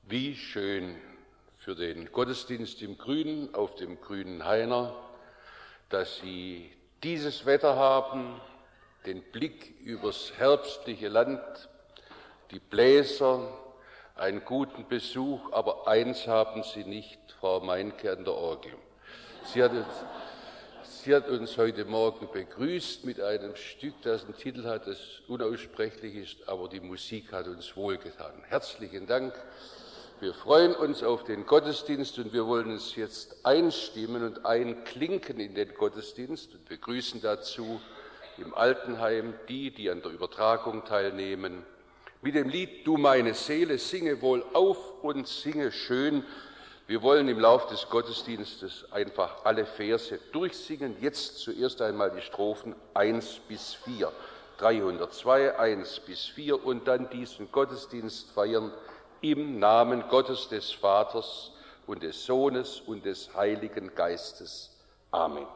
Wie schön für den Gottesdienst im Grünen, auf dem grünen Hainer, dass Sie dieses Wetter haben, den Blick übers herbstliche Land, die Bläser, einen guten Besuch, aber eins haben Sie nicht, Frau Meinke an der Orgel. Sie hat uns heute Morgen begrüßt mit einem Stück, das einen Titel hat, das unaussprechlich ist, aber die Musik hat uns wohlgetan. Herzlichen Dank. Wir freuen uns auf den Gottesdienst und wir wollen uns jetzt einstimmen und einklinken in den Gottesdienst und begrüßen dazu im Altenheim die an der Übertragung teilnehmen. Mit dem Lied Du meine Seele, singe wohl auf und singe schön. Wir wollen im Lauf des Gottesdienstes einfach alle Verse durchsingen. Jetzt zuerst einmal die Strophen 1 bis 4, 302, 1 bis 4 und dann diesen Gottesdienst feiern im Namen Gottes des Vaters und des Sohnes und des Heiligen Geistes. Amen.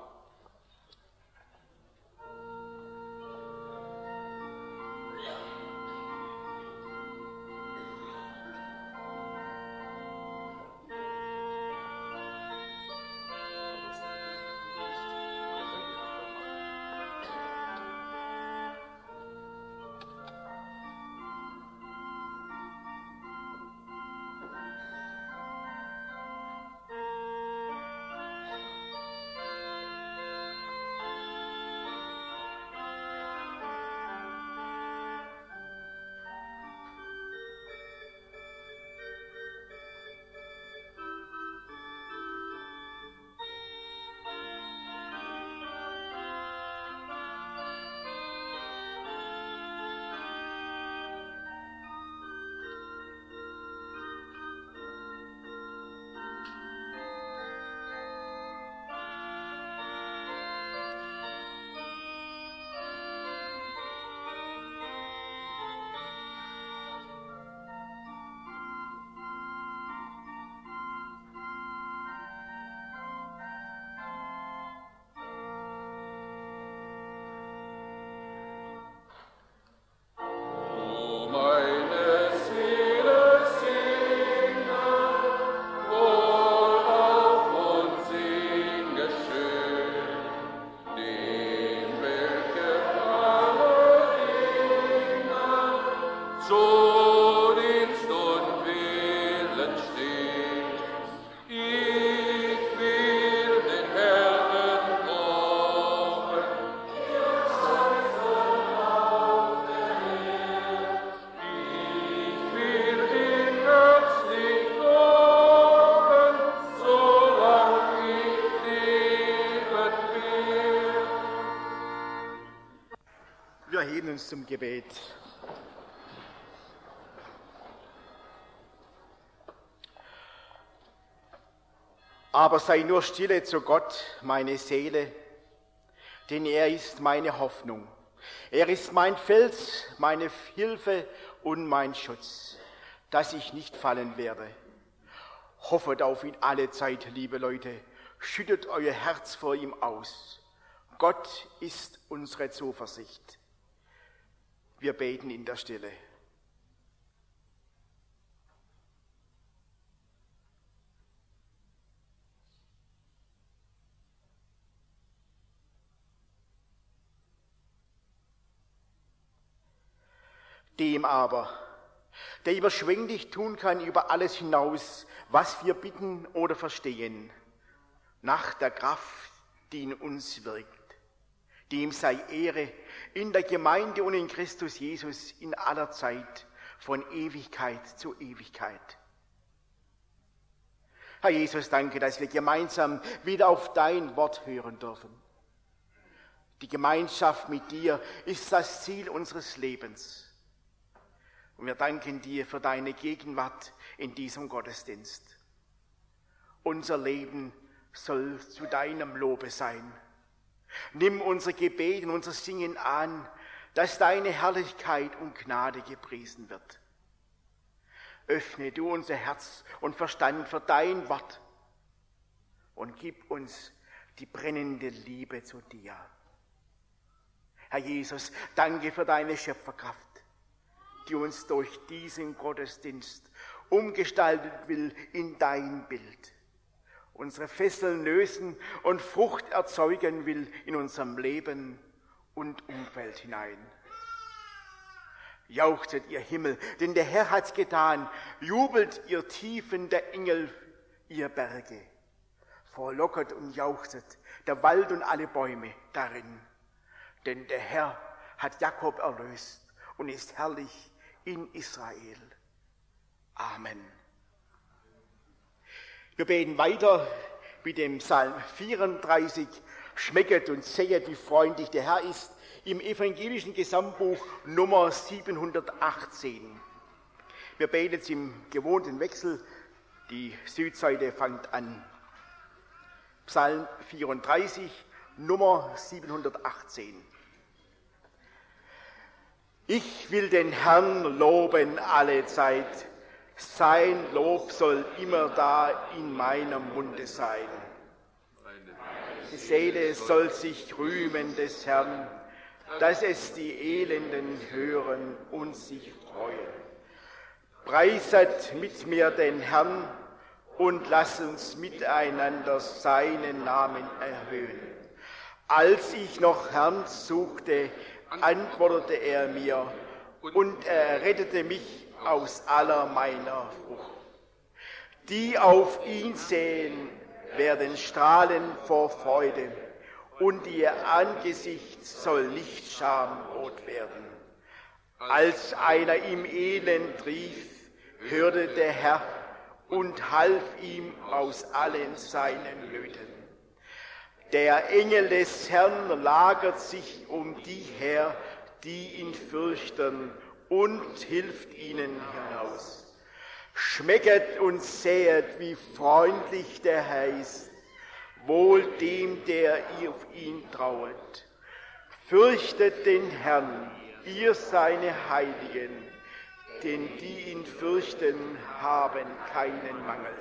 Zum Gebet. Aber sei nur stille zu Gott, meine Seele, denn er ist meine Hoffnung. Er ist mein Fels, meine Hilfe und mein Schutz, dass ich nicht fallen werde. Hoffet auf ihn alle Zeit, liebe Leute, schüttet euer Herz vor ihm aus. Gott ist unsere Zuversicht. Wir beten in der Stille. Dem aber, der überschwänglich tun kann über alles hinaus, was wir bitten oder verstehen, nach der Kraft, die in uns wirkt. Dem sei Ehre in der Gemeinde und in Christus Jesus in aller Zeit, von Ewigkeit zu Ewigkeit. Herr Jesus, danke, dass wir gemeinsam wieder auf dein Wort hören dürfen. Die Gemeinschaft mit dir ist das Ziel unseres Lebens. Und wir danken dir für deine Gegenwart in diesem Gottesdienst. Unser Leben soll zu deinem Lobe sein. Nimm unser Gebet und unser Singen an, dass deine Herrlichkeit und Gnade gepriesen wird. Öffne du unser Herz und Verstand für dein Wort und gib uns die brennende Liebe zu dir. Herr Jesus, danke für deine Schöpferkraft, die uns durch diesen Gottesdienst umgestalten will in dein Bild, unsere Fesseln lösen und Frucht erzeugen will in unserem Leben und Umfeld hinein. Jauchzet ihr Himmel, denn der Herr hat's getan. Jubelt ihr Tiefen der Engel, ihr Berge. Frohlocket und jauchzet der Wald und alle Bäume darin. Denn der Herr hat Jakob erlöst und ist herrlich in Israel. Amen. Wir beten weiter mit dem Psalm 34. Schmecket und sehet, wie freundlich der Herr ist, im evangelischen Gesamtbuch Nummer 718. Wir beten jetzt im gewohnten Wechsel. Die Südseite fängt an. Psalm 34, Nummer 718. Ich will den Herrn loben alle Zeit. Sein Lob soll immer da in meinem Munde sein. Die Seele soll sich rühmen des Herrn, dass es die Elenden hören und sich freuen. Preiset mit mir den Herrn und lasst uns miteinander seinen Namen erhöhen. Als ich noch Herrn suchte, antwortete er mir und er rettete mich aus aller meiner Furcht. Die auf ihn sehen, werden strahlen vor Freude, und ihr Angesicht soll nicht schamrot werden. Als einer im Elend rief, hörte der Herr und half ihm aus allen seinen Nöten. Der Engel des Herrn lagert sich um die her, die ihn fürchten, und hilft ihnen hinaus. Schmecket und sehet, wie freundlich der Herr ist, wohl dem, der auf ihn trauet. Fürchtet den Herrn, ihr seine Heiligen, denn die ihn fürchten, haben keinen Mangel.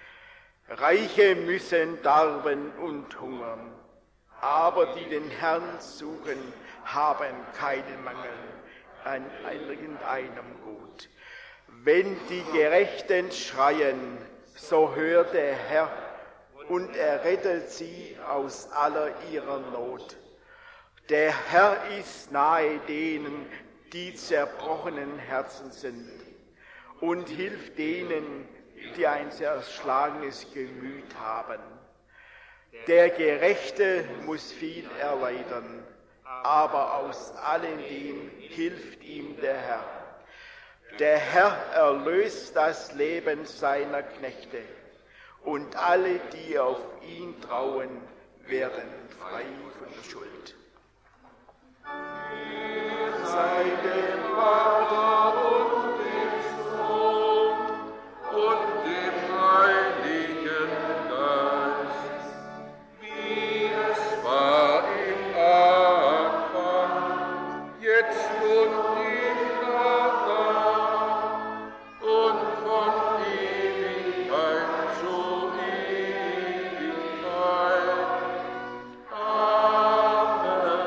Reiche müssen darben und hungern, aber die den Herrn suchen, haben keinen Mangel an irgendeinem Gut. Wenn die Gerechten schreien, so hört der Herr und er rettet sie aus aller ihrer Not. Der Herr ist nahe denen, die zerbrochenen Herzen sind, und hilft denen, die ein zerschlagenes Gemüt haben. Der Gerechte muss viel erleiden, aber aus alledem hilft ihm der Herr. Der Herr erlöst das Leben seiner Knechte, und alle, die auf ihn trauen, werden frei von der Schuld. Sei dem Vater und dem Sohn und dem Heiligen Geist, wie es war im Anfang, jetzt und und von Ewigkeit zu Ewigkeit. Amen.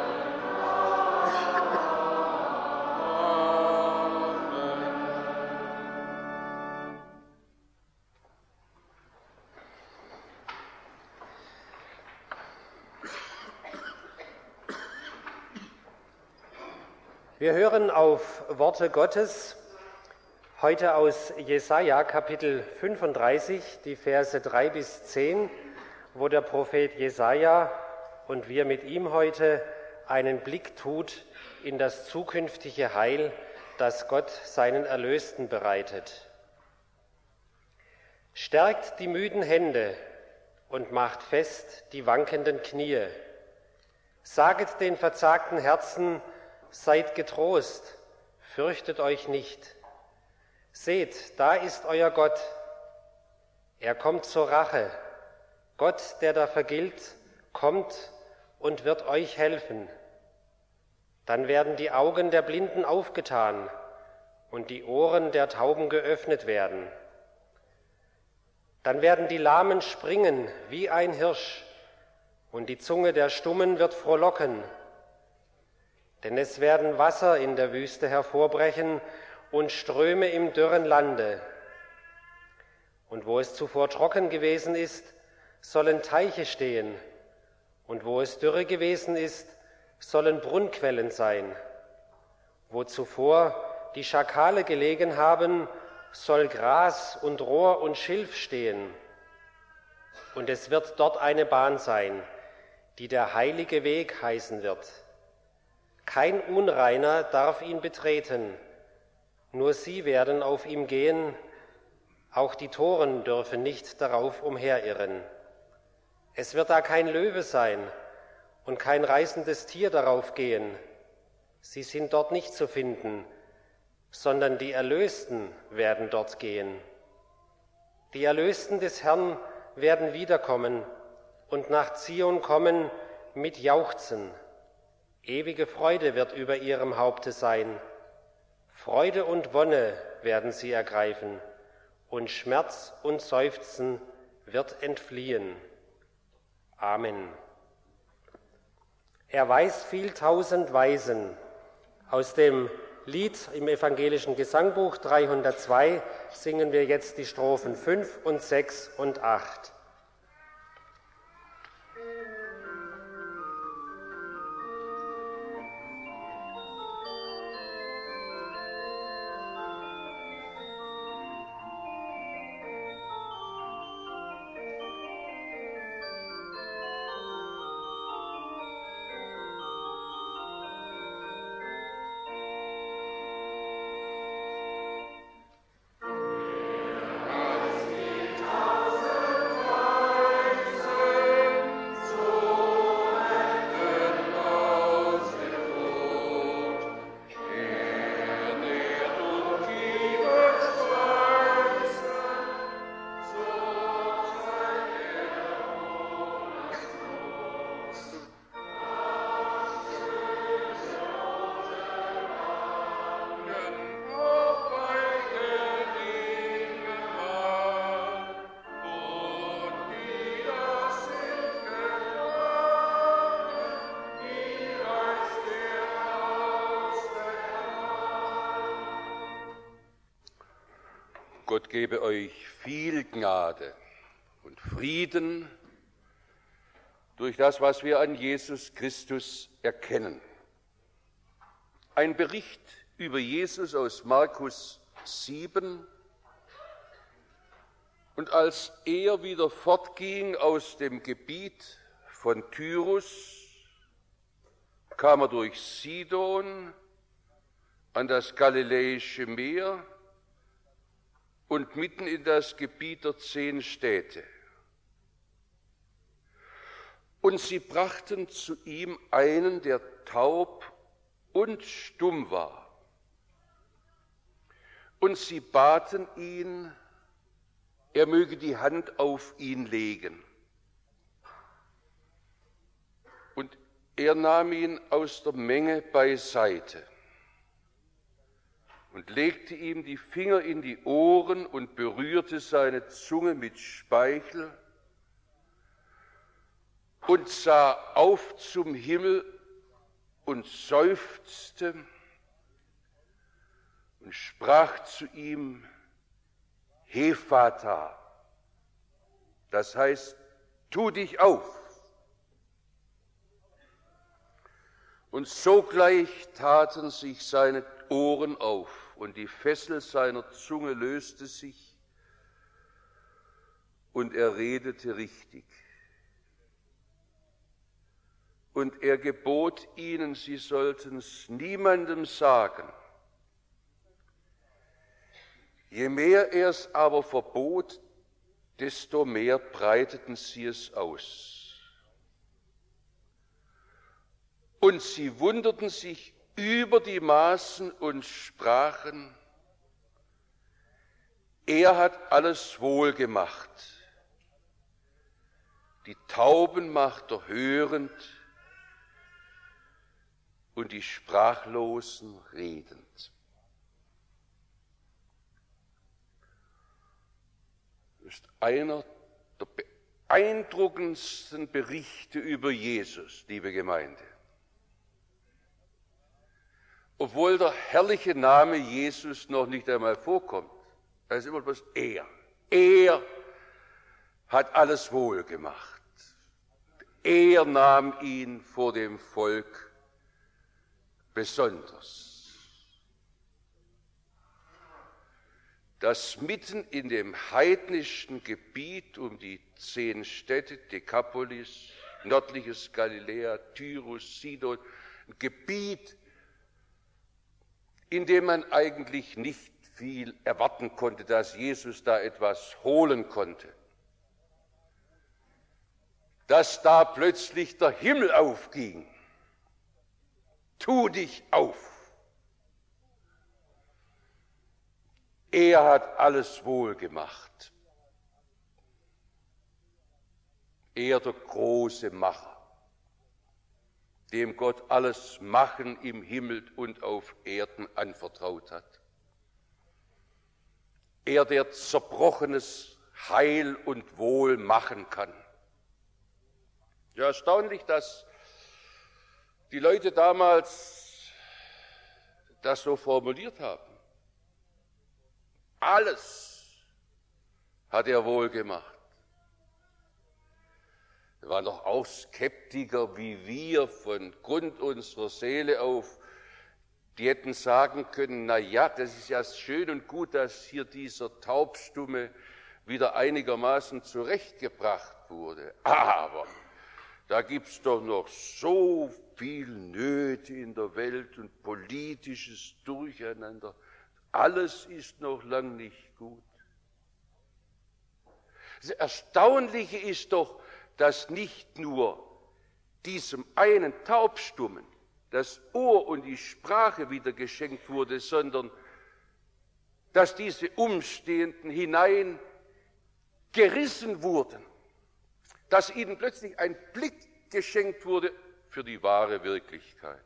Wir hören auf Worte Gottes, heute aus Jesaja, Kapitel 35, die Verse 3 bis 10, wo der Prophet Jesaja und wir mit ihm heute einen Blick tut in das zukünftige Heil, das Gott seinen Erlösten bereitet. Stärkt die müden Hände und macht fest die wankenden Knie. Saget den verzagten Herzen, seid getrost, fürchtet euch nicht. Seht, da ist euer Gott. Er kommt zur Rache. Gott, der da vergilt, kommt und wird euch helfen. Dann werden die Augen der Blinden aufgetan und die Ohren der Tauben geöffnet werden. Dann werden die Lahmen springen wie ein Hirsch und die Zunge der Stummen wird frohlocken. Denn es werden Wasser in der Wüste hervorbrechen und Ströme im dürren Lande. Und wo es zuvor trocken gewesen ist, sollen Teiche stehen. Und wo es dürre gewesen ist, sollen Brunnquellen sein. Wo zuvor die Schakale gelegen haben, soll Gras und Rohr und Schilf stehen. Und es wird dort eine Bahn sein, die der heilige Weg heißen wird. Kein Unreiner darf ihn betreten, nur sie werden auf ihm gehen, auch die Toren dürfen nicht darauf umherirren. Es wird da kein Löwe sein und kein reißendes Tier darauf gehen. Sie sind dort nicht zu finden, sondern die Erlösten werden dort gehen. Die Erlösten des Herrn werden wiederkommen und nach Zion kommen mit Jauchzen. Ewige Freude wird über ihrem Haupte sein. Freude und Wonne werden sie ergreifen, und Schmerz und Seufzen wird entfliehen. Amen. Er weiß viel tausend Weisen. Aus dem Lied im evangelischen Gesangbuch 302 singen wir jetzt die Strophen 5 und 6 und 8. Gott gebe euch viel Gnade und Frieden durch das, was wir an Jesus Christus erkennen. Ein Bericht über Jesus aus Markus 7. Und als er wieder fortging aus dem Gebiet von Tyrus, kam er durch Sidon an das Galiläische Meer und mitten in das Gebiet der 10 Städte. Und sie brachten zu ihm einen, der taub und stumm war. Und sie baten ihn, er möge die Hand auf ihn legen. Und er nahm ihn aus der Menge beiseite und legte ihm die Finger in die Ohren und berührte seine Zunge mit Speichel und sah auf zum Himmel und seufzte und sprach zu ihm: Hephata, das heißt, tu dich auf. Und sogleich taten sich seine Ohren auf und die Fessel seiner Zunge löste sich und er redete richtig. Und er gebot ihnen, sie sollten es niemandem sagen. Je mehr er es aber verbot, desto mehr breiteten sie es aus. Und sie wunderten sich über die Maßen und sprachen: Er hat alles wohl gemacht. Die Tauben macht er hörend und die Sprachlosen redend. Das ist einer der beeindruckendsten Berichte über Jesus, liebe Gemeinde. Obwohl der herrliche Name Jesus noch nicht einmal vorkommt. Da ist immer bloß er. Er hat alles wohl gemacht. Er nahm ihn vor dem Volk besonders. Dass mitten in dem heidnischen Gebiet um die 10 Städte, Dekapolis, nördliches Galiläa, Tyrus, Sidon, ein Gebiet, in dem man eigentlich nicht viel erwarten konnte, dass Jesus da etwas holen konnte. Dass da plötzlich der Himmel aufging. Tu dich auf. Er hat alles wohl gemacht. Er, der große Macher, dem Gott alles Machen im Himmel und auf Erden anvertraut hat. Er, der Zerbrochenes Heil und Wohl machen kann. Ja, erstaunlich, dass die Leute damals das so formuliert haben. Alles hat er wohl gemacht. Wir waren doch auch Skeptiker wie wir von Grund unserer Seele auf. Die hätten sagen können, na ja, das ist ja schön und gut, dass hier dieser Taubstumme wieder einigermaßen zurechtgebracht wurde. Aber da gibt's doch noch so viel Nöte in der Welt und politisches Durcheinander. Alles ist noch lang nicht gut. Das Erstaunliche ist doch, dass nicht nur diesem einen Taubstummen das Ohr und die Sprache wieder geschenkt wurde, sondern dass diese Umstehenden hinein gerissen wurden, dass ihnen plötzlich ein Blick geschenkt wurde für die wahre Wirklichkeit.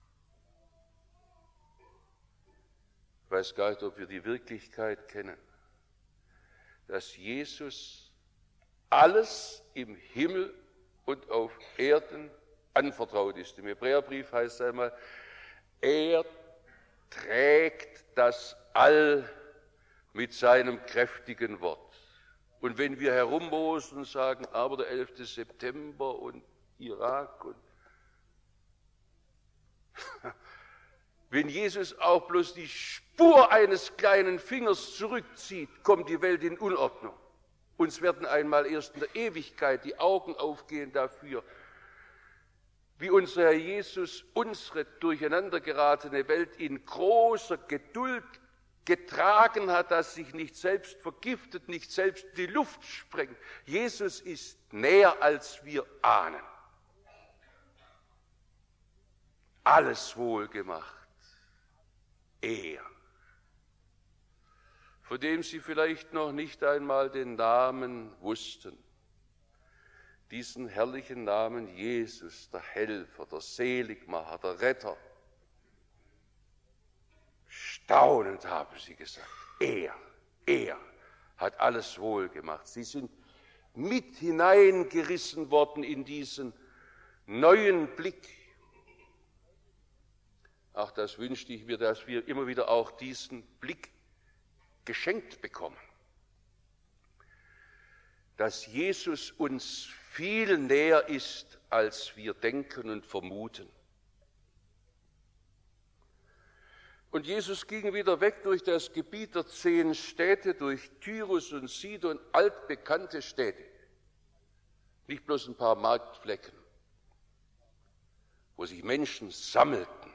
Ich weiß gar nicht, ob wir die Wirklichkeit kennen, dass Jesus alles im Himmel und auf Erden anvertraut ist. Im Hebräerbrief heißt es einmal, er trägt das All mit seinem kräftigen Wort. Und wenn wir herummosen und sagen, aber der 11. September und Irak und wenn Jesus auch bloß die Spur eines kleinen Fingers zurückzieht, kommt die Welt in Unordnung. Uns werden einmal erst in der Ewigkeit die Augen aufgehen dafür, wie unser Herr Jesus unsere durcheinandergeratene Welt in großer Geduld getragen hat, dass sich nicht selbst vergiftet, nicht selbst die Luft sprengt. Jesus ist näher, als wir ahnen. Alles wohlgemacht. Er, von dem Sie vielleicht noch nicht einmal den Namen wussten, diesen herrlichen Namen Jesus, der Helfer, der Seligmacher, der Retter. Staunend haben sie gesagt, er hat alles wohl gemacht. Sie sind mit hineingerissen worden in diesen neuen Blick. Ach, das wünschte ich mir, dass wir immer wieder auch diesen Blick geschenkt bekommen. Dass Jesus uns viel näher ist, als wir denken und vermuten. Und Jesus ging wieder weg durch das Gebiet der 10 Städte, durch Tyrus und Sidon, altbekannte Städte. Nicht bloß ein paar Marktflecken, wo sich Menschen sammelten,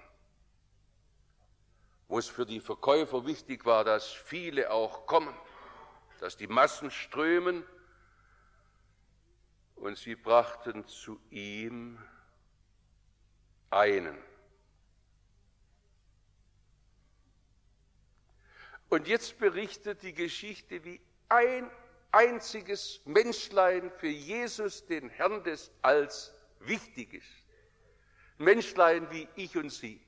wo es für die Verkäufer wichtig war, dass viele auch kommen, dass die Massen strömen. Und sie brachten zu ihm einen. Und jetzt berichtet die Geschichte, wie ein einziges Menschlein für Jesus, den Herrn des Alls, wichtig ist. Menschlein wie ich und Sie.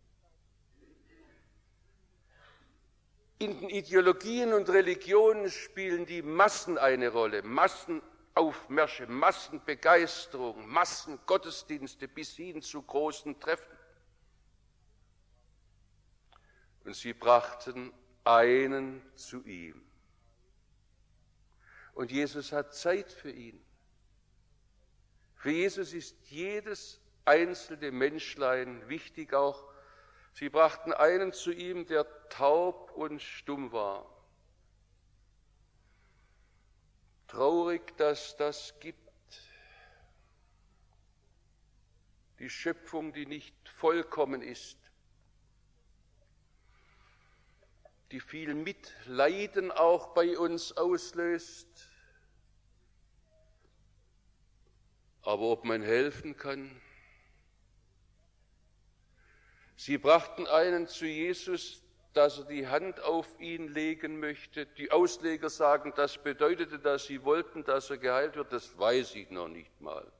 In den Ideologien und Religionen spielen die Massen eine Rolle. Massenaufmärsche, Massenbegeisterung, Massengottesdienste bis hin zu großen Treffen. Und sie brachten einen zu ihm. Und Jesus hat Zeit für ihn. Für Jesus ist jedes einzelne Menschlein wichtig. Auch sie brachten einen zu ihm, der taub und stumm war. Traurig, dass das gibt. Die Schöpfung, die nicht vollkommen ist, die viel Mitleiden auch bei uns auslöst. Aber ob man helfen kann? Sie brachten einen zu Jesus, dass er die Hand auf ihn legen möchte. Die Ausleger sagen, das bedeutete, dass sie wollten, dass er geheilt wird. Das weiß ich noch nicht mal.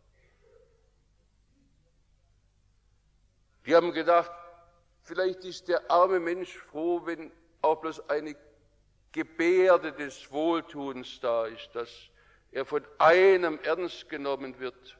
Die haben gedacht, vielleicht ist der arme Mensch froh, wenn auch bloß eine Gebärde des Wohltuns da ist, dass er von einem ernst genommen wird.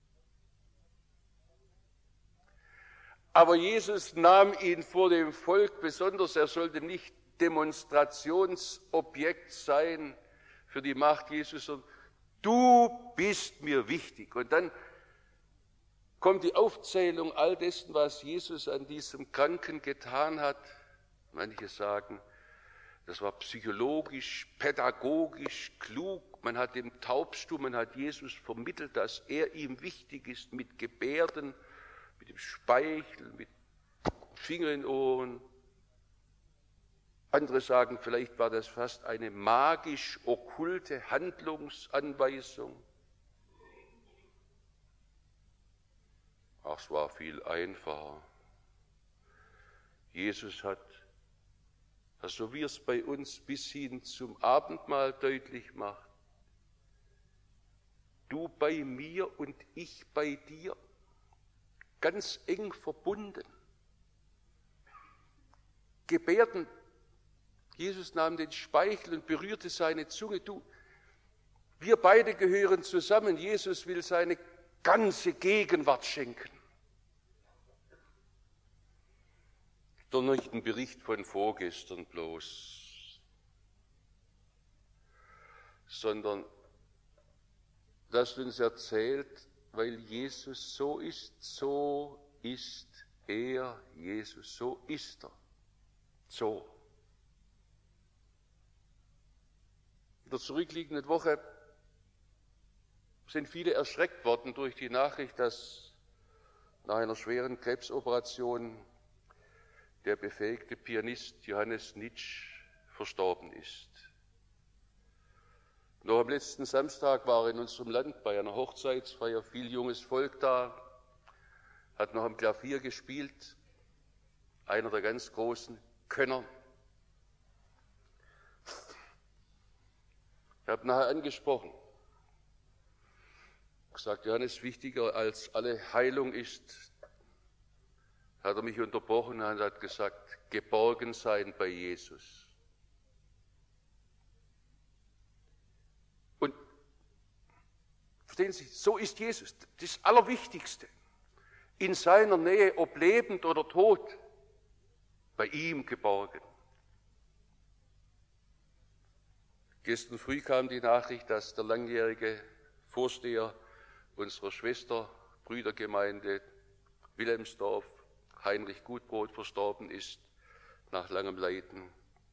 Aber Jesus nahm ihn vor dem Volk besonders, er sollte nicht Demonstrationsobjekt sein für die Macht Jesus, sondern du bist mir wichtig. Und dann kommt die Aufzählung all dessen, was Jesus an diesem Kranken getan hat. Manche sagen, das war psychologisch, pädagogisch, klug. Man hat dem Taubstummen, hat Jesus vermittelt, dass er ihm wichtig ist mit Gebärden, mit dem Speichel, mit Finger in Ohren. Andere sagen, vielleicht war das fast eine magisch-okkulte Handlungsanweisung. Ach, es war viel einfacher. Jesus hat, so wie es bei uns bis hin zum Abendmahl deutlich macht, du bei mir und ich bei dir, ganz eng verbunden. Gebärden, Jesus nahm den Speichel und berührte seine Zunge. Wir beide gehören zusammen. Jesus will seine ganze Gegenwart schenken. Doch nicht ein Bericht von vorgestern bloß, sondern das uns erzählt, weil Jesus so ist er, Jesus, so ist er, so. In der zurückliegenden Woche sind viele erschreckt worden durch die Nachricht, dass nach einer schweren Krebsoperation der befähigte Pianist Johannes Nitsch verstorben ist. Noch am letzten Samstag war in unserem Land bei einer Hochzeitsfeier viel junges Volk da, hat noch am Klavier gespielt, einer der ganz großen Könner. Ich habe nachher angesprochen, gesagt, Johannes, wichtiger als alle Heilung ist, hat er mich unterbrochen und hat gesagt, geborgen sein bei Jesus. Und verstehen Sie, so ist Jesus, das Allerwichtigste. In seiner Nähe, ob lebend oder tot, bei ihm geborgen. Gestern früh kam die Nachricht, dass der langjährige Vorsteher unserer Schwesterbrüdergemeinde Wilhelmsdorf, Heinrich Gutbrot, verstorben ist nach langem Leiden.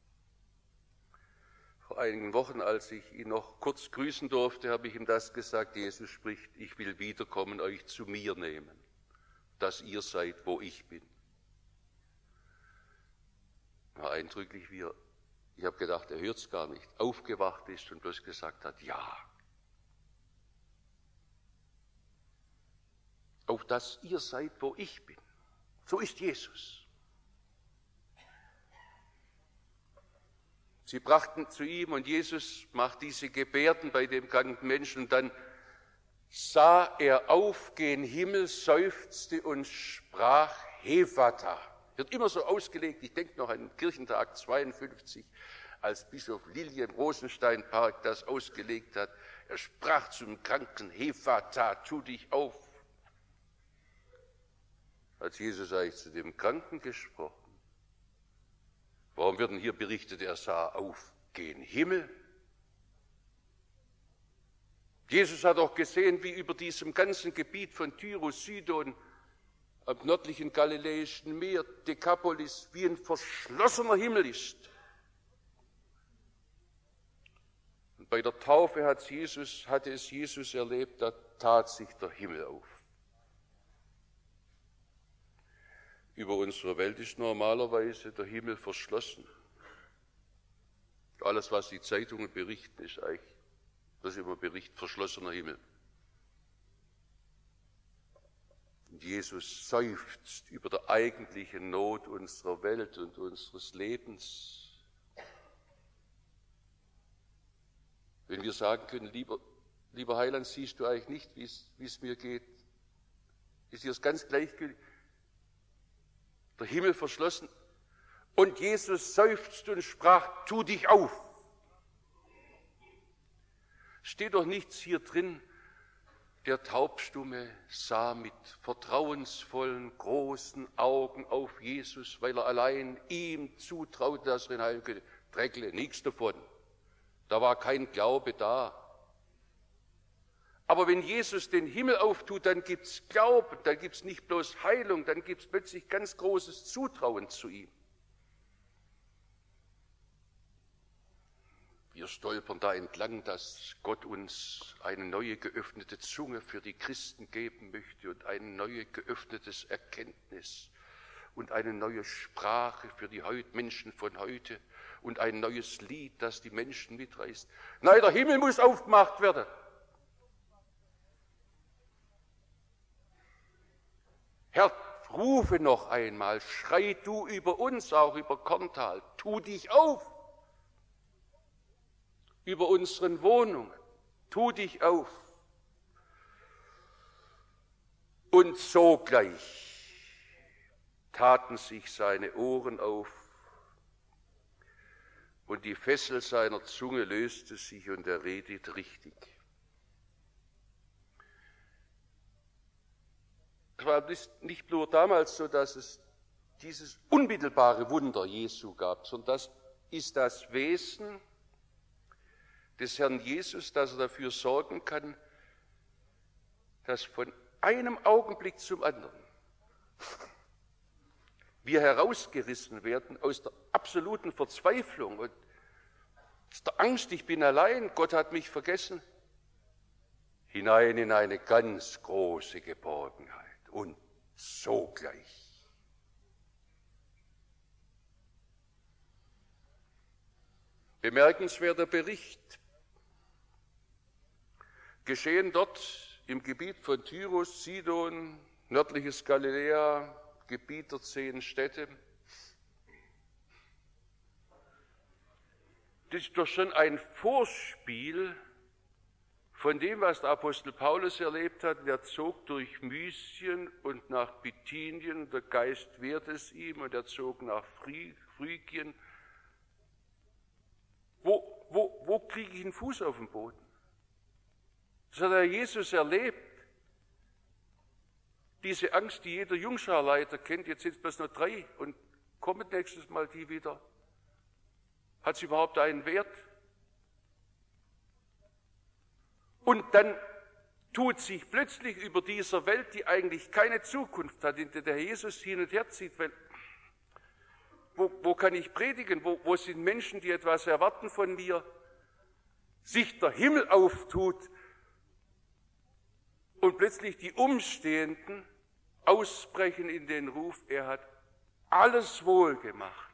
Vor einigen Wochen, als ich ihn noch kurz grüßen durfte, habe ich ihm das gesagt, Jesus spricht, ich will wiederkommen, euch zu mir nehmen, dass ihr seid, wo ich bin. War eindrücklich, wie er, ich habe gedacht, er hört es gar nicht, aufgewacht ist und bloß gesagt hat, ja. Auf dass ihr seid, wo ich bin. So ist Jesus. Sie brachten zu ihm und Jesus macht diese Gebärden bei dem kranken Menschen und dann sah er auf gen Himmel, seufzte und sprach Hephata. Wird immer so ausgelegt, ich denke noch an den Kirchentag 52, als Bischof Lilien Rosensteinpark das ausgelegt hat. Er sprach zum Kranken, Hephata, tu dich auf. Als Jesus eigentlich zu dem Kranken gesprochen. Warum wird denn hier berichtet, er sah auf gen Himmel? Jesus hat auch gesehen, wie über diesem ganzen Gebiet von Tyrus, Sidon, am nördlichen Galiläischen Meer, Dekapolis, wie ein verschlossener Himmel ist. Und bei der Taufe hatte es Jesus erlebt, da tat sich der Himmel auf. Über unserer Welt ist normalerweise der Himmel verschlossen. Alles, was die Zeitungen berichten, ist eigentlich, was immer berichtet, verschlossener Himmel. Und Jesus seufzt über der eigentlichen Not unserer Welt und unseres Lebens. Wenn wir sagen können, lieber Heiland, siehst du eigentlich nicht, wie es mir geht, ist dir das ganz gleichgültig. Der Himmel verschlossen. Und Jesus seufzte und sprach, tu dich auf. Steht doch nichts hier drin, der Taubstumme sah mit vertrauensvollen, großen Augen auf Jesus, weil er allein ihm zutraute, dass er ihn heilen könnte. Dreckle, nichts davon. Da war kein Glaube da. Aber wenn Jesus den Himmel auftut, dann gibt's Glauben, dann gibt's nicht bloß Heilung, dann gibt's plötzlich ganz großes Zutrauen zu ihm. Wir stolpern da entlang, dass Gott uns eine neue geöffnete Zunge für die Christen geben möchte und ein neues geöffnetes Erkenntnis und eine neue Sprache für die Menschen von heute und ein neues Lied, das die Menschen mitreißt. Nein, der Himmel muss aufgemacht werden. Herr, rufe noch einmal, schrei du über uns, auch über Korntal, tu dich auf. Über unseren Wohnungen, tu dich auf. Und sogleich taten sich seine Ohren auf und die Fessel seiner Zunge löste sich und er redet richtig. Es war nicht nur damals so, dass es dieses unmittelbare Wunder Jesu gab, sondern das ist das Wesen des Herrn Jesus, dass er dafür sorgen kann, dass von einem Augenblick zum anderen wir herausgerissen werden aus der absoluten Verzweiflung und aus der Angst, ich bin allein, Gott hat mich vergessen, hinein in eine ganz große Geborgenheit und sogleich. Bemerkenswerter Bericht. Geschehen dort im Gebiet von Tyrus, Sidon, nördliches Galiläa, Gebiet der 10 Städte. Das ist doch schon ein Vorspiel von dem, was der Apostel Paulus erlebt hat. Der zog durch Mysien und nach Bithynien, der Geist wehrte es ihm, und er zog nach Phrygien. Wo kriege ich einen Fuß auf den Boden? Das hat der Jesus erlebt. Diese Angst, die jeder Jungscharleiter kennt, jetzt sind es bloß noch 3 und kommen nächstes Mal die wieder. Hat sie überhaupt einen Wert? Und dann tut sich plötzlich über dieser Welt, die eigentlich keine Zukunft hat, in der der Jesus hin und her zieht, weil wo kann ich predigen? Wo sind Menschen, die etwas erwarten von mir? Sich der Himmel auftut und plötzlich die Umstehenden ausbrechen in den Ruf, er hat alles wohl gemacht.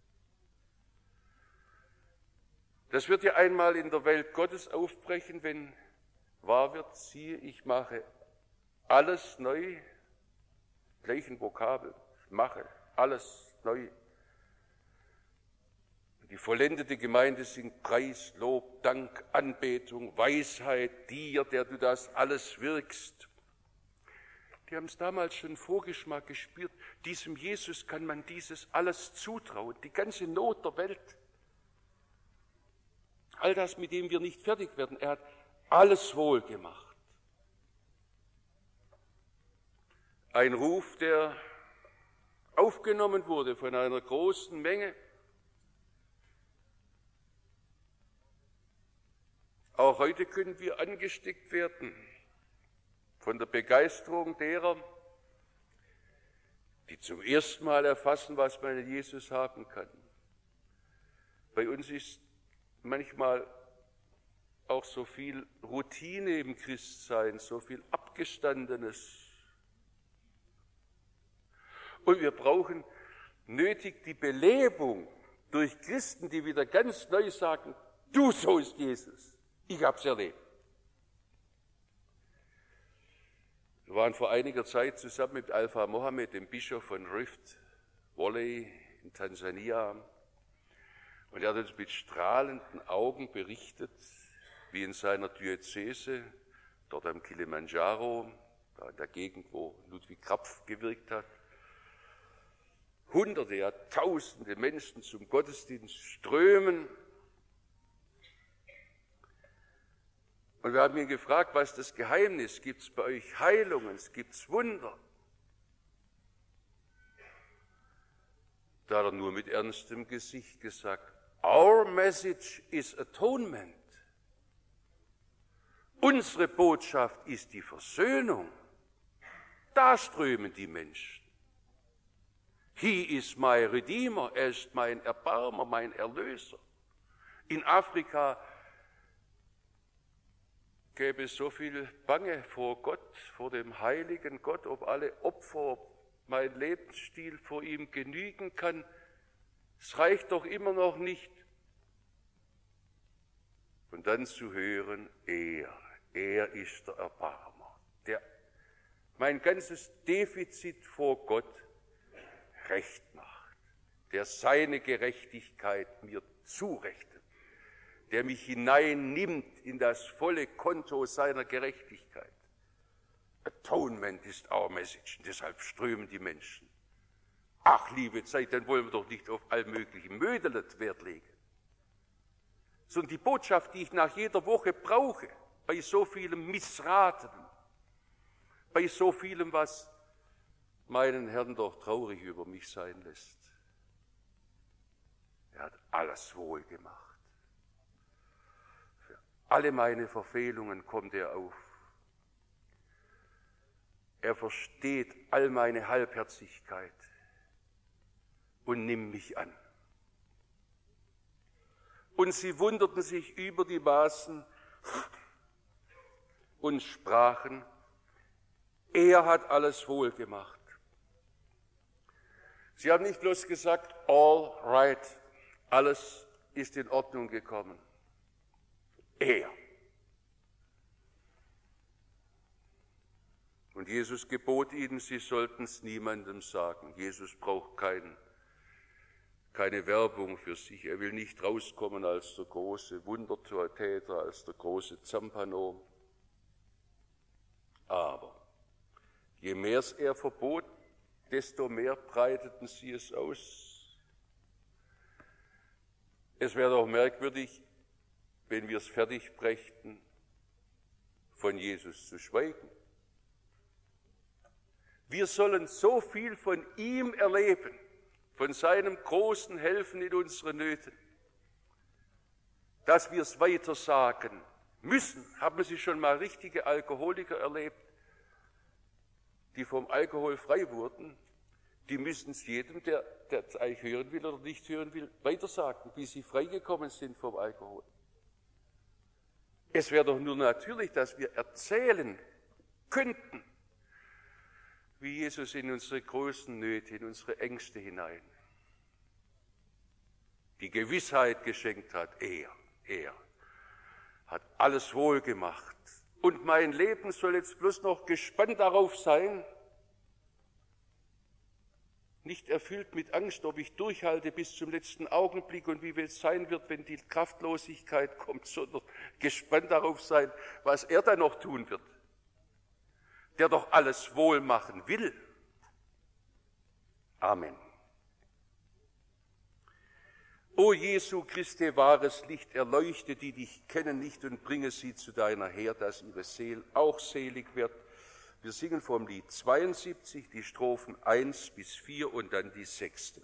Das wird ja einmal in der Welt Gottes aufbrechen, wenn wahr wird, siehe, ich mache alles neu, gleichen Vokabel, mache alles neu. Die vollendete Gemeinde singt Preis, Lob, Dank, Anbetung, Weisheit dir, der du das alles wirkst. Die haben es damals schon Vorgeschmack gespürt. Diesem Jesus kann man dieses alles zutrauen, die ganze Not der Welt. All das, mit dem wir nicht fertig werden, er hat alles wohl gemacht. Ein Ruf, der aufgenommen wurde von einer großen Menge. Auch heute können wir angesteckt werden von der Begeisterung derer, die zum ersten Mal erfassen, was man in Jesus haben kann. Bei uns ist manchmal auch so viel Routine im Christsein, so viel Abgestandenes. Und wir brauchen nötig die Belebung durch Christen, die wieder ganz neu sagen, du, so ist Jesus. Ich habe es erlebt. Wir waren vor einiger Zeit zusammen mit Alpha Mohammed, dem Bischof von Rift Valley in Tansania. Und er hat uns mit strahlenden Augen berichtet, wie in seiner Diözese, dort am Kilimanjaro, da in der Gegend, wo Ludwig Krapf gewirkt hat, Hunderte, ja Tausende Menschen zum Gottesdienst strömen. Und wir haben ihn gefragt, was ist das Geheimnis? Gibt es bei euch Heilungen? Gibt es Wunder? Da hat er nur mit ernstem Gesicht gesagt, Our message is atonement. Unsere Botschaft ist die Versöhnung. Da strömen die Menschen. He is my Redeemer, er ist mein Erbarmer, mein Erlöser. In Afrika gäbe es so viel Bange vor Gott, vor dem heiligen Gott, ob alle Opfer, ob mein Lebensstil vor ihm genügen kann. Es reicht doch immer noch nicht. Und dann zu hören, er ist der Erbarmer, der mein ganzes Defizit vor Gott recht macht, der seine Gerechtigkeit mir zurechnet, der mich hineinnimmt in das volle Konto seiner Gerechtigkeit. Atonement ist our message, und deshalb strömen die Menschen. Ach, liebe Zeit, dann wollen wir doch nicht auf allmöglichen Mödelet Wert legen, sondern die Botschaft, die ich nach jeder Woche brauche, bei so vielem Missraten, bei so vielem, was meinen Herrn doch traurig über mich sein lässt. Er hat alles wohl gemacht. Für alle meine Verfehlungen kommt er auf. Er versteht all meine Halbherzigkeit und nimmt mich an. Und sie wunderten sich über die Maßen und sprachen, er hat alles wohl gemacht. Sie haben nicht bloß gesagt, all right, alles ist in Ordnung gekommen. Er. Und Jesus gebot ihnen, sie sollten es niemandem sagen. Jesus braucht keine Werbung für sich. Er will nicht rauskommen als der große Wundertäter, als der große Zampano. Aber je mehr er verbot, desto mehr breiteten sie es aus. Es wäre doch merkwürdig, wenn wir es fertig brächten, von Jesus zu schweigen. Wir sollen so viel von ihm erleben, von seinem großen Helfen in unseren Nöten, dass wir es weitersagen müssen. Haben Sie schon mal richtige Alkoholiker erlebt, die vom Alkohol frei wurden? Die müssen es jedem, der es eigentlich hören will oder nicht hören will, weitersagen, wie sie freigekommen sind vom Alkohol. Es wäre doch nur natürlich, dass wir erzählen könnten, wie Jesus in unsere großen Nöte, in unsere Ängste hinein die Gewissheit geschenkt hat, er hat alles wohl gemacht. Und mein Leben soll jetzt bloß noch gespannt darauf sein, nicht erfüllt mit Angst, ob ich durchhalte bis zum letzten Augenblick und wie es sein wird, wenn die Kraftlosigkeit kommt, sondern gespannt darauf sein, was er dann noch tun wird, der doch alles wohl machen will. Amen. O Jesu Christi, wahres Licht, erleuchte die dich kennen nicht und bringe sie zu deiner Heer, dass ihre Seele auch selig wird. Wir singen vom Lied 72 die Strophen 1 bis 4 und dann die 6.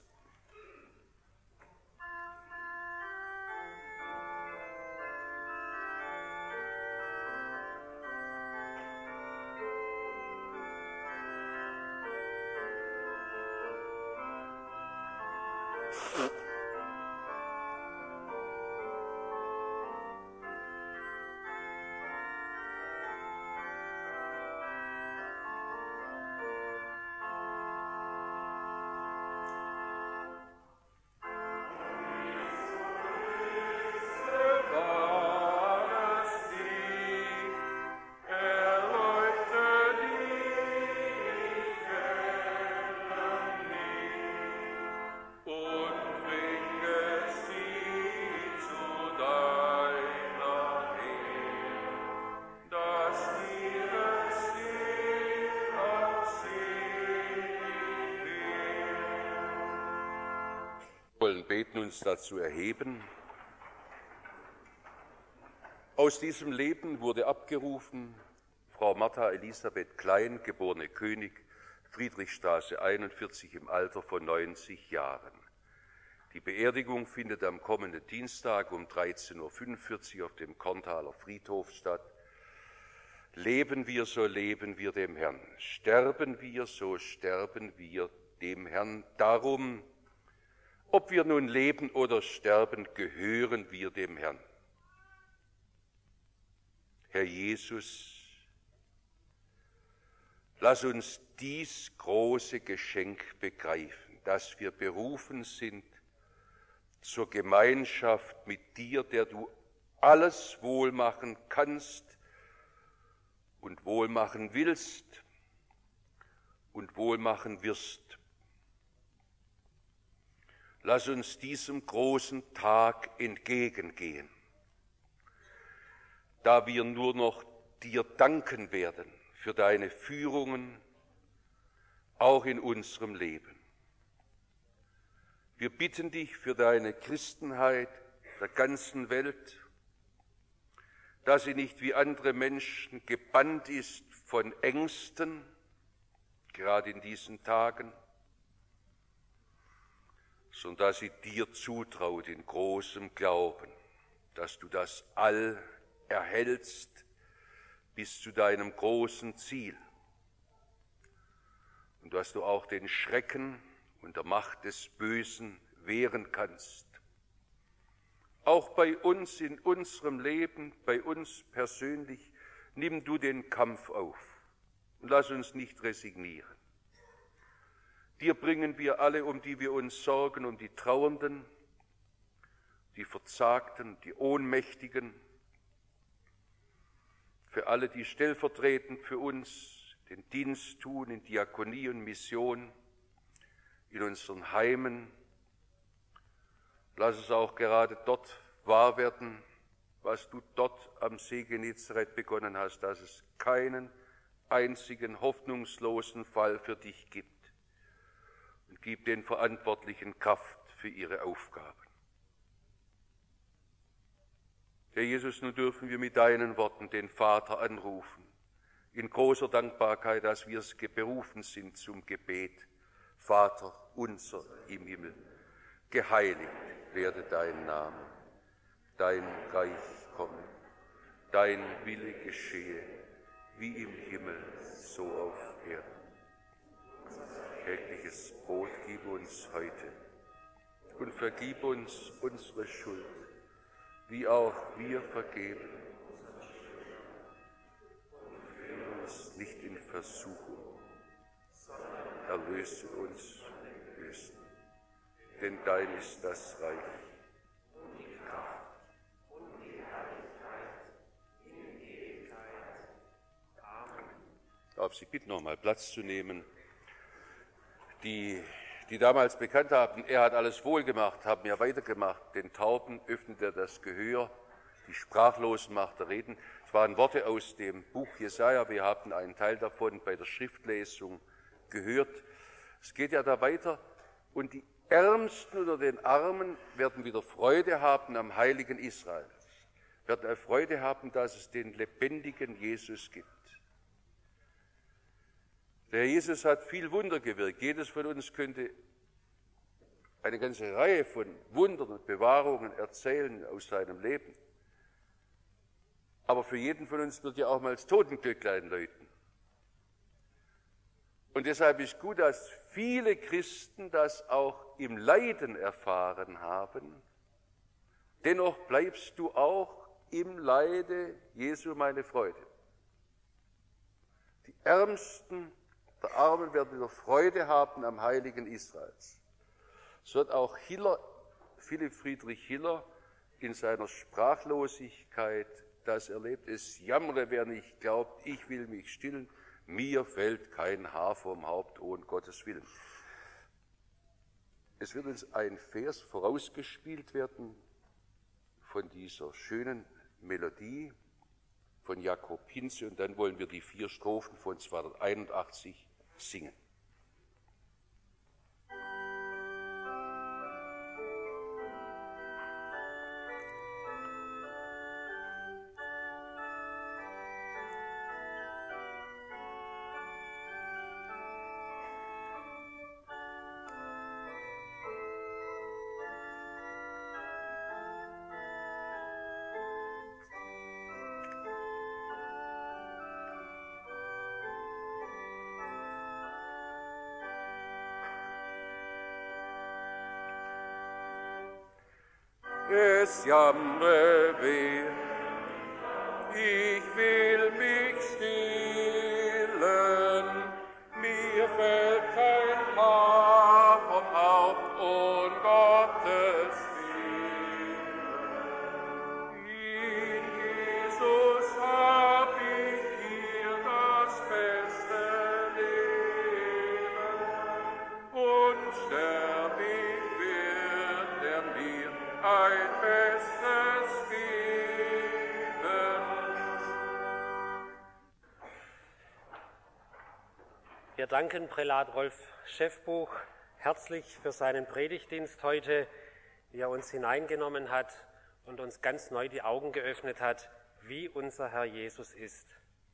beten, uns dazu erheben. Aus diesem Leben wurde abgerufen Frau Martha Elisabeth Klein, geborene König, Friedrichstraße 41 im Alter von 90 Jahren. Die Beerdigung findet am kommenden Dienstag um 13:45 Uhr auf dem Korntaler Friedhof statt. Leben wir, so leben wir dem Herrn. Sterben wir, so sterben wir dem Herrn. Darum, ob wir nun leben oder sterben, gehören wir dem Herrn. Herr Jesus, lass uns dies große Geschenk begreifen, dass wir berufen sind zur Gemeinschaft mit dir, der du alles wohlmachen kannst und wohlmachen willst und wohlmachen wirst. Lass uns diesem großen Tag entgegengehen, da wir nur noch dir danken werden für deine Führungen, auch in unserem Leben. Wir bitten dich für deine Christenheit der ganzen Welt, dass sie nicht wie andere Menschen gebannt ist von Ängsten, gerade in diesen Tagen, sondern dass sie dir zutraut in großem Glauben, dass du das All erhältst bis zu deinem großen Ziel und dass du auch den Schrecken und der Macht des Bösen wehren kannst. Auch bei uns in unserem Leben, bei uns persönlich, nimm du den Kampf auf und lass uns nicht resignieren. Dir bringen wir alle, um die wir uns sorgen, um die Trauernden, die Verzagten, die Ohnmächtigen, für alle, die stellvertretend für uns den Dienst tun in Diakonie und Mission, in unseren Heimen. Lass es auch gerade dort wahr werden, was du dort am See Genezareth begonnen hast, dass es keinen einzigen hoffnungslosen Fall für dich gibt. Und gib den Verantwortlichen Kraft für ihre Aufgaben. Herr Jesus, nun dürfen wir mit deinen Worten den Vater anrufen, in großer Dankbarkeit, dass wir berufen sind zum Gebet. Vater unser im Himmel, geheiligt werde dein Name, dein Reich komme, dein Wille geschehe, wie im Himmel, so auf Erden. Tägliches Brot gib uns heute und vergib uns unsere Schuld, wie auch wir vergeben. Führe uns nicht in Versuchung, erlöse uns vom Bösen, denn dein ist das Reich und die Kraft und die Herrlichkeit in Ewigkeit. Amen. Ich darf Sie bitten, nochmal Platz zu nehmen. Die damals bekannt haben, er hat alles wohl gemacht, haben ja weitergemacht. Den Tauben öffnet er das Gehör, die Sprachlosen macht er reden. Es waren Worte aus dem Buch Jesaja, wir haben einen Teil davon bei der Schriftlesung gehört. Es geht ja da weiter. Und die Ärmsten unter den Armen werden wieder Freude haben am Heiligen Israel. Werden eine Freude haben, dass es den lebendigen Jesus gibt. Der Herr Jesus hat viel Wunder gewirkt. Jedes von uns könnte eine ganze Reihe von Wundern und Bewahrungen erzählen aus seinem Leben. Aber für jeden von uns wird ja auch mal das Totenglöcklein läuten. Und deshalb ist gut, dass viele Christen das auch im Leiden erfahren haben. Dennoch bleibst du auch im Leide Jesu meine Freude. Die Ärmsten der Armen werden wieder Freude haben am Heiligen Israels. So hat auch Philipp Friedrich Hiller in seiner Sprachlosigkeit das erlebt. Es jammere, wer nicht glaubt, ich will mich stillen, mir fällt kein Haar vom Haupt, ohne Gottes Willen. Es wird uns ein Vers vorausgespielt werden von dieser schönen Melodie von Jakob Hinze und dann wollen wir die 4 Strophen von 281 singen. es jammre weh. Ich will mich stillen, mir fällt kein Haar vom Haupt um Gottes Willen. In Jesus hab ich hier das beste Leben, und sterblich wird er mir ein bestes geben. Wir danken Prälat Rolf Schäffbuch herzlich für seinen Predigtdienst heute, wie er uns hineingenommen hat und uns ganz neu die Augen geöffnet hat, wie unser Herr Jesus ist.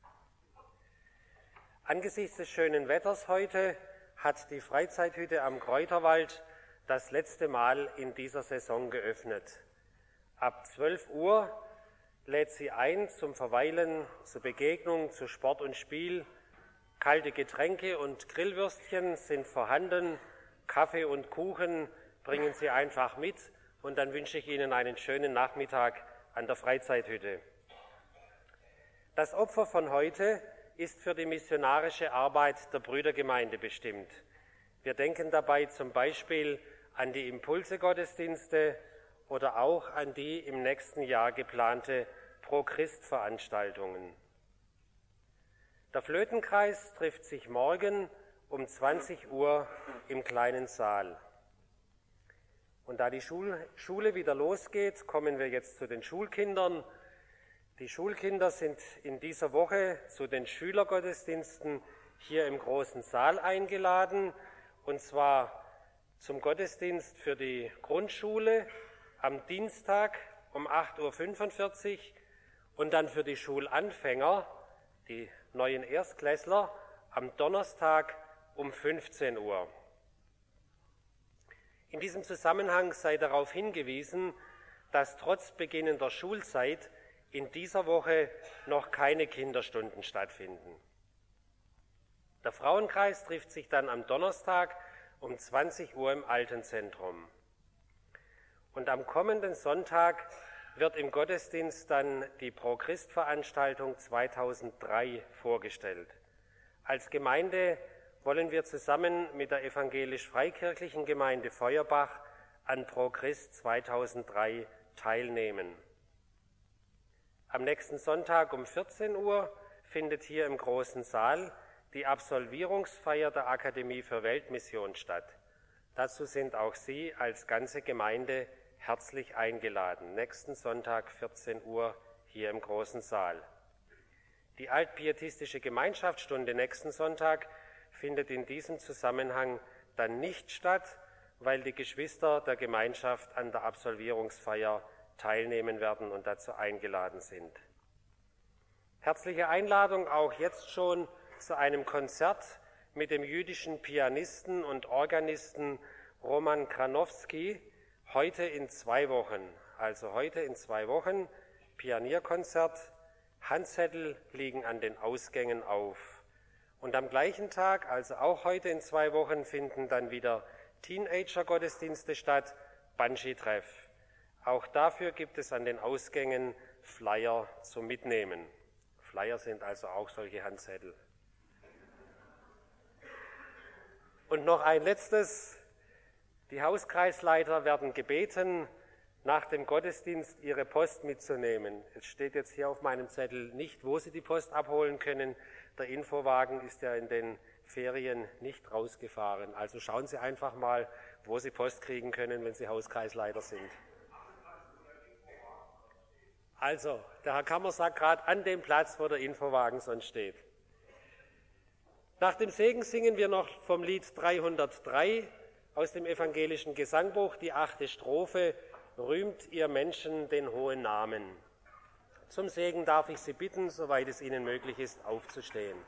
Angesichts des schönen Wetters heute hat die Freizeithütte am Kräuterwald das letzte Mal in dieser Saison geöffnet. Ab 12 Uhr lädt sie ein zum Verweilen, zur Begegnung, zu Sport und Spiel. Kalte Getränke und Grillwürstchen sind vorhanden, Kaffee und Kuchen bringen Sie einfach mit, und dann wünsche ich Ihnen einen schönen Nachmittag an der Freizeithütte. Das Opfer von heute ist für die missionarische Arbeit der Brüdergemeinde bestimmt. Wir denken dabei zum Beispiel an die Impulse-Gottesdienste oder auch an die im nächsten Jahr geplante Pro-Christ-Veranstaltungen. Der Flötenkreis trifft sich morgen um 20 Uhr im kleinen Saal. Und da die Schule wieder losgeht, kommen wir jetzt zu den Schulkindern. Die Schulkinder sind in dieser Woche zu den Schülergottesdiensten hier im großen Saal eingeladen, und zwar zum Gottesdienst für die Grundschule am Dienstag um 8.45 Uhr und dann für die Schulanfänger, die neuen Erstklässler, am Donnerstag um 15 Uhr. In diesem Zusammenhang sei darauf hingewiesen, dass trotz beginnender Schulzeit in dieser Woche noch keine Kinderstunden stattfinden. Der Frauenkreis trifft sich dann am Donnerstag um 20 Uhr im Altenzentrum. Und am kommenden Sonntag wird im Gottesdienst dann die Pro-Christ-Veranstaltung 2003 vorgestellt. Als Gemeinde wollen wir zusammen mit der evangelisch-freikirchlichen Gemeinde Feuerbach an Pro-Christ 2003 teilnehmen. Am nächsten Sonntag um 14 Uhr findet hier im großen Saal die Absolvierungsfeier der Akademie für Weltmission statt. Dazu sind auch Sie als ganze Gemeinde herzlich eingeladen. Nächsten Sonntag 14 Uhr hier im großen Saal. Die altpietistische Gemeinschaftsstunde nächsten Sonntag findet in diesem Zusammenhang dann nicht statt, weil die Geschwister der Gemeinschaft an der Absolvierungsfeier teilnehmen werden und dazu eingeladen sind. Herzliche Einladung auch jetzt schon zu einem Konzert mit dem jüdischen Pianisten und Organisten Roman Kranowski heute in 2 Wochen. Also heute in 2 Wochen Pianierkonzert. Handzettel liegen an den Ausgängen auf. Und am gleichen Tag, also auch heute in 2 Wochen, finden dann wieder Teenager-Gottesdienste statt, Banshee-Treff. Auch dafür gibt es an den Ausgängen Flyer zum Mitnehmen. Flyer sind also auch solche Handzettel. Und noch ein letztes. Die Hauskreisleiter werden gebeten, nach dem Gottesdienst ihre Post mitzunehmen. Es steht jetzt hier auf meinem Zettel nicht, wo Sie die Post abholen können. Der Infowagen ist ja in den Ferien nicht rausgefahren. Also schauen Sie einfach mal, wo Sie Post kriegen können, wenn Sie Hauskreisleiter sind. Also, der Herr Kammer sagt gerade an dem Platz, wo der Infowagen sonst steht. Nach dem Segen singen wir noch vom Lied 303 aus dem evangelischen Gesangbuch, die 8. Strophe, Rühmt ihr Menschen den hohen Namen. Zum Segen darf ich Sie bitten, soweit es Ihnen möglich ist, aufzustehen.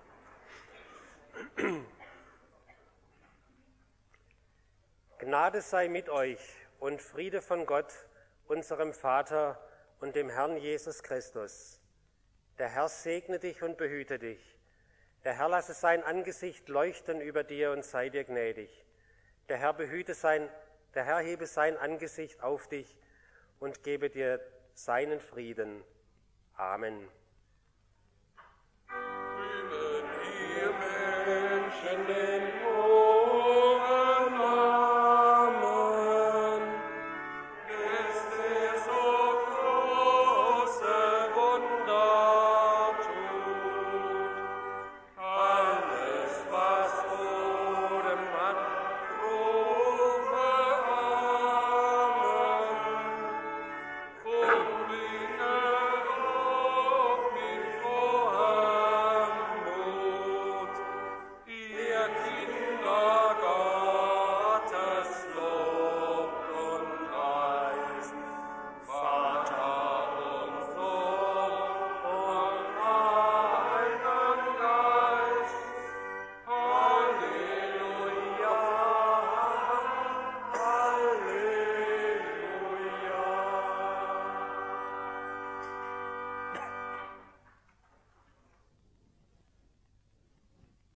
Gnade sei mit euch und Friede von Gott, unserem Vater und dem Herrn Jesus Christus. Der Herr segne dich und behüte dich. Der Herr lasse sein Angesicht leuchten über dir und sei dir gnädig. Der Herr hebe sein Angesicht auf dich und gebe dir seinen Frieden. Amen. Rühmen ihr Menschen den